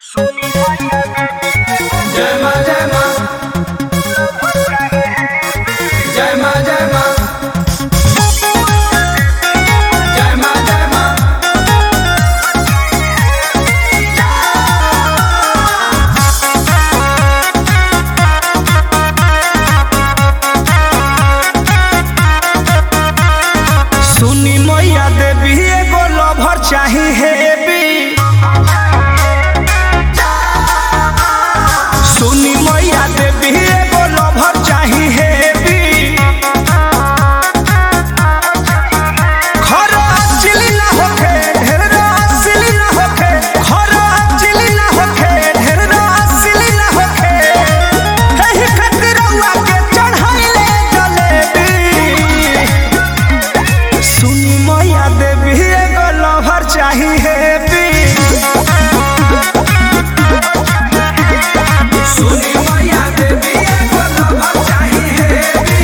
जय मां जय मां जय मां जय मां जय मां जय मां सुनी मैया देवी एगो लवर चाही हेबी। सुनी मैया देवी एगो लवर चाही हेबी। खरा चिली ना होखे ढेर रसिली ना होखे। खरा चिली ना होखे ढेर रसिली ना होखे। एही खातिर रउआ के चढ़ाइले जलेबी। सुनी मैया देवी एगो लवर चाही हेबी। सुनी मैया देवी एगो लवर चाही हेबी।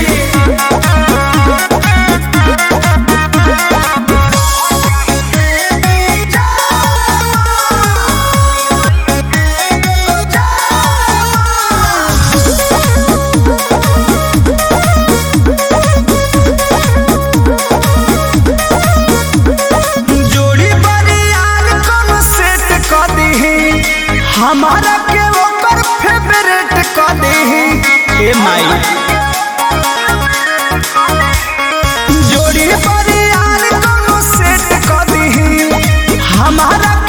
जोड़ी बरियार कोनो सेट क दीही। हमारा के ओकर फेवरेट क दीही। ए माई जोड़ी बरियार कोनो सेट क दीही। हमारा